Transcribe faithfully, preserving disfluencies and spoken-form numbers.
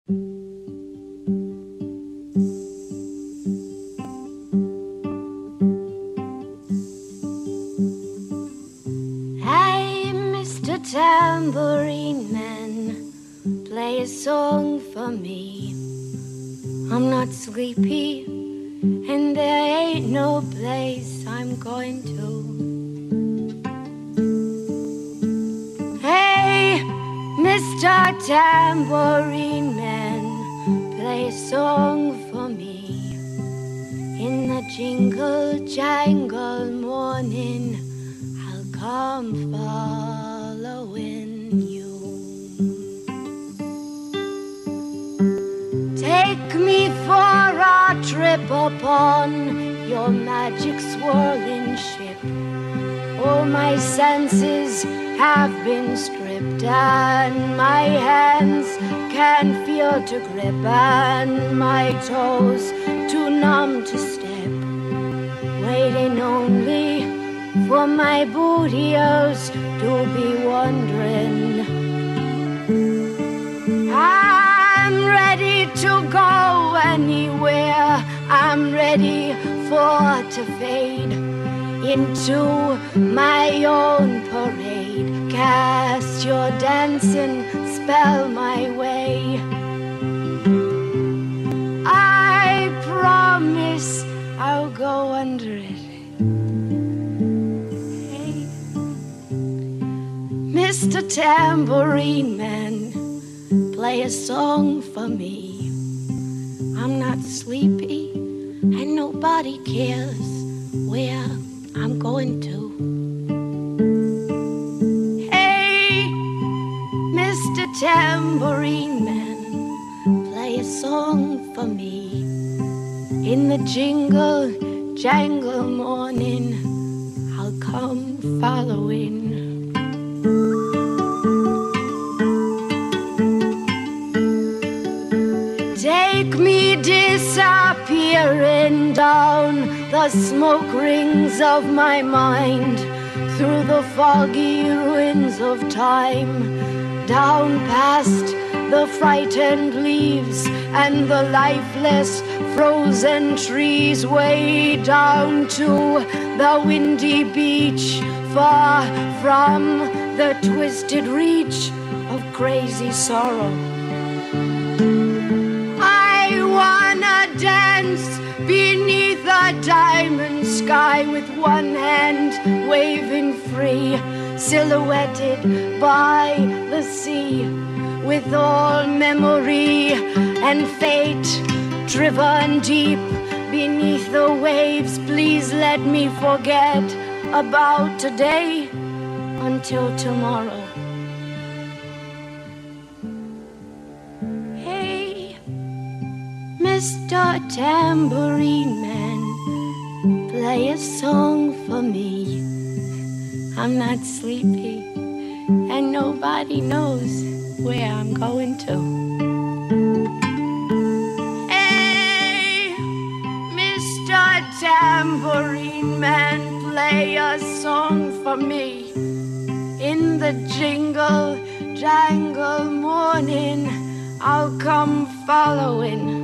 Hey, Mister Tambourine Man, play a song for me. I'm not sleepy, and there ain't no place I'm going to. Hey, Mister Tambourine Man, play a song for me. In the jingle jangle morning, I'll come following you. Take me for a trip upon your magic swirling ship. All my senses have been stripped, and my hands can't feel to grip, and my toes too numb to step, waiting only for my booty holes to be wandering. I'm ready to go anywhere. I'm ready for to fade into my own parade. Cast your dancing spell my way. I promise I'll go under it. Hey, Mister Tambourine Man, play a song for me. I'm not sleepy, and nobody cares where I'm going to. Hey, Mister Tambourine Man, play a song for me. In the jingle jangle morning, I'll come following. Take me disappearing down the smoke rings of my mind, through the foggy ruins of time, down past the frightened leaves and the lifeless frozen trees, way down to the windy beach, far from the twisted reach of crazy sorrow. I wanna dance beneath a diamond sky, with one hand waving free, silhouetted by the sea, with all memory and fate driven deep beneath the waves. Please let me forget about today until tomorrow. Hey, Mister Tambourine Man, play a song for me. I'm not sleepy, and nobody knows where I'm going to. Hey, Mister Tambourine Man, play a song for me. In the jingle jangle morning, I'll come following.